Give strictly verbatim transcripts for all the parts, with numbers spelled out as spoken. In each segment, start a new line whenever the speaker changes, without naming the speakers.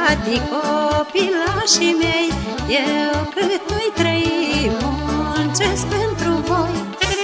tati, copilașii mei, eu cât voi trăi, muncesc pentru voi.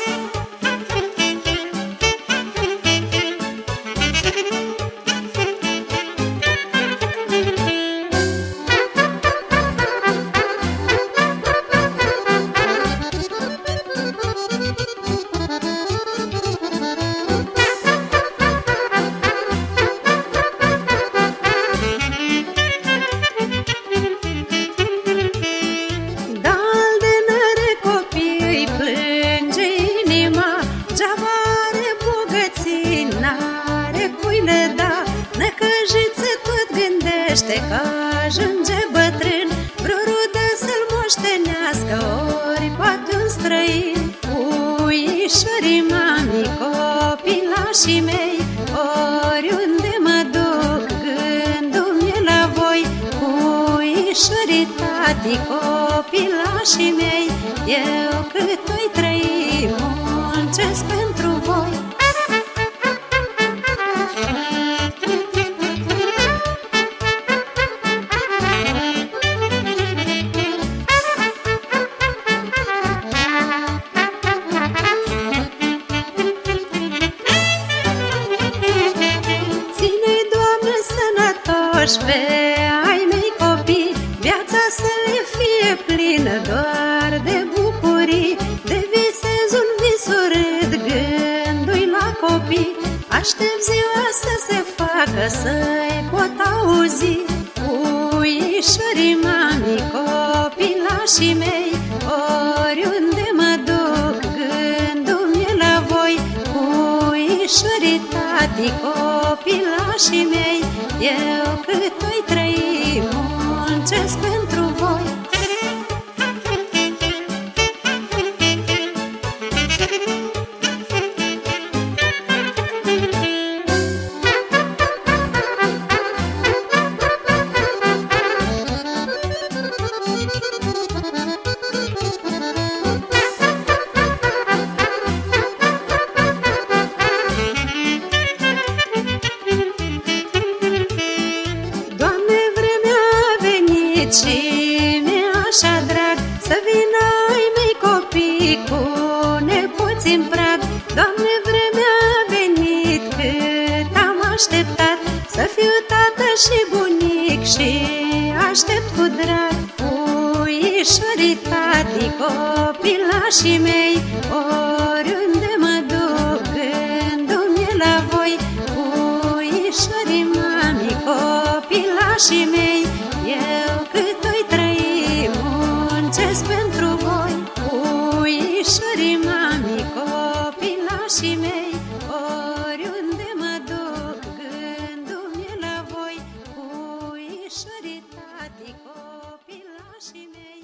Că ajunge bătrân, vreo rudă să-l moștenească, ori poate un străin. Puișorii mami, copilașii mei, oriunde mă duc, gândul-mi e la voi. Puișorii tati, copilașii mei, eu cât voi trăi, muncesc pentru voi. Pe ai mei copii, viața să le fie plină doar de bucurii, de visez un vis urât, gândui la copii. Aștept ziua să se facă, să-i pot auzi. Puișorii mami, copilașii mei, oriunde mă duc, gândul-mi e la voi. Puișorii tati, copilașii mei, eu cât voi trăi, muncesc pentru voi. Și mi-e așa drag să vină ai mei copii cu nepoți în prag. Doamne, vremea a venit cât am așteptat, să fiu tată și bunic și aștept cu drag. Puișorii tati, copilașii mei, oriunde mă duc, gândul-mi e la voi. Puișorii mami, copilașii mei, eu cât voi trăi, muncesc pentru voi. Puișorii mami, copilașii mei, oriunde mă duc, gândul-mi e la voi. Puișorii tati, copilașii mei.